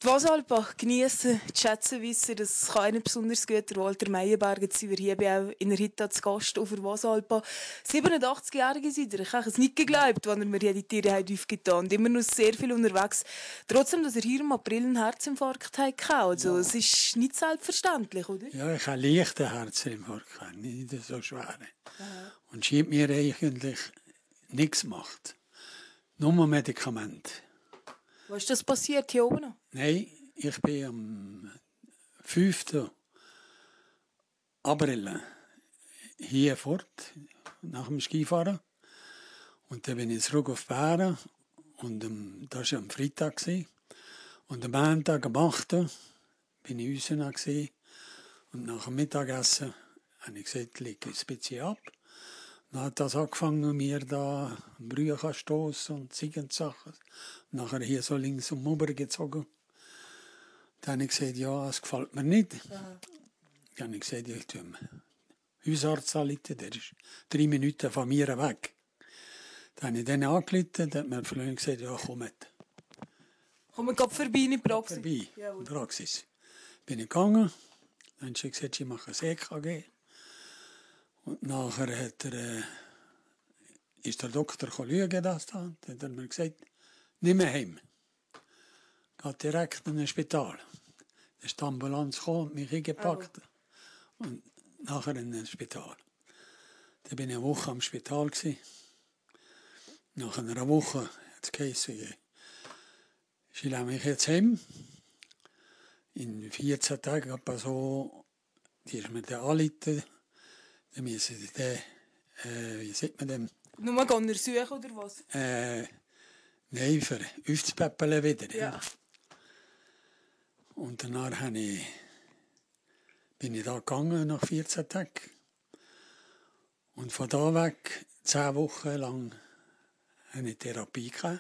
Die Wasalpa geniessen, zu schätzen wissen, das kann nicht besonders gut. Der Walter Meyerberg, jetzt sind wir hier auch in der Hita zu Gast auf der Wasalpa. 87-Jährige seid ihr. Ich habe es nicht geglaubt, als er mir die Tiere aufgetan hat. Und immer noch sehr viel unterwegs. Trotzdem, dass er hier im April einen Herzinfarkt hatte. Also, es ist nicht selbstverständlich, oder? Ja, ich habe leichten Herzinfarkt, nicht so schwere. Und sie hat mir eigentlich nichts gemacht. Nur Medikamente. Was ist das passiert hier oben noch? Nein, ich bin am 5. April hier fort, nach dem Skifahren. Und dann bin ich zurück auf Bären. Und das war am Freitag. Und am Montag, am 8. bin ich raus. Und nach dem Mittagessen habe ich gesagt, leg ein bisschen ab. Dann hat das angefangen, mir da Brühe stoßen und Sachen. Nachher hier so links um gezogen. Dann habe ich gesagt, ja, das gefällt mir nicht. Dann habe ich gesagt, ich tue dem Hausarzt anrufen, der ist 3 Minuten von mir weg. Dann habe ich den angerufen, dann hat mir gesagt, ja, komm mit. Kommen wir gerade vorbei in die Praxis? Vorbei, in die Praxis. Bin ich gegangen, dann hat sie gesagt, ich mache ein EKG. Und nachher ist der Doktor schauen, das da. Dann hat er mir gesagt, nicht mehr heim. Geht direkt in ein Spital. Dann ist die Ambulanz gekommen und mich eingepackt. Und nachher in ein Spital. Dann bin ich eine Woche am Spital gewesen. Nach einer Woche hat es geheißen, ich lasse mich jetzt heim. In 14 Tagen etwa so, die ist mir dann angerufen. Dann müssen sie den, wie sagt man dem? Nur gehen wir suchen, oder was? Nein, für aufzupäppeln wieder. Ja. Und danach bin ich da gegangen, nach 14 Tagen. Und von da weg, 10 Wochen lang, habe ich Therapie gehabt.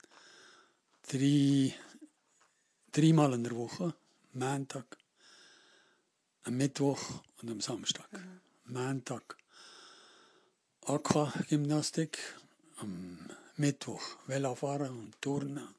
3-mal in der Woche. Am Montag, am Mittwoch und am Samstag. Am Montag Aquagymnastik, am Mittwoch Velofahren und Turnen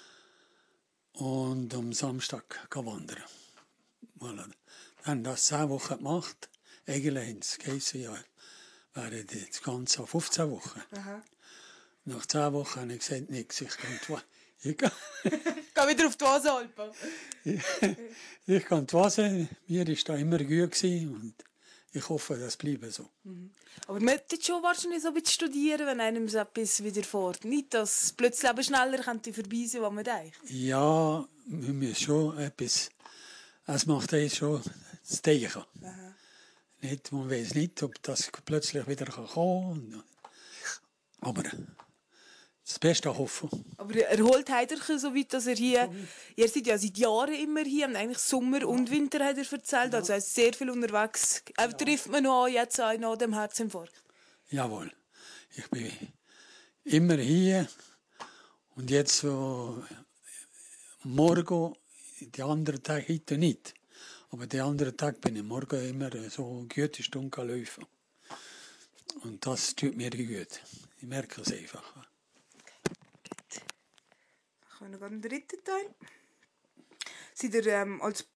und am Samstag wandern. Voilà. Dann haben das 10 Wochen gemacht. Eigentlich haben sie geheißen, ja, wäre das Ganze auf 15 Wochen. Aha. Nach 10 Wochen habe ich gesagt, nichts, ich gehe Geh wieder auf die Wasalpa. ich kann die Vase, mir war da immer gut gewesen und ich hoffe, das bleibt so. Aber man sollte schon wahrscheinlich so ein bisschen studieren, wenn einem so etwas widerfährt. Nicht, dass plötzlich eben schneller vorbei sein, als man denkt. Ja, wir müssen schon etwas, es macht uns schon das Denken. Nicht, man weiß nicht, ob das plötzlich wieder kommen kann. Aber das Beste hoffen. Aber erholt hat er so weit, dass er hier, ihr seid ja seit Jahren immer hier, und eigentlich Sommer und Winter hat er erzählt, also er ist sehr viel unterwegs. Trifft man noch jetzt auch nach dem Herzinfarkt? Jawohl. Ich bin immer hier und jetzt so morgen, die anderen Tage heute nicht. Aber die anderen Tage bin ich morgen immer so eine gute Stunde laufen. Und das tut mir gut. Ich merke es einfach. Dann können wir den dritten Teil. Seid ihr als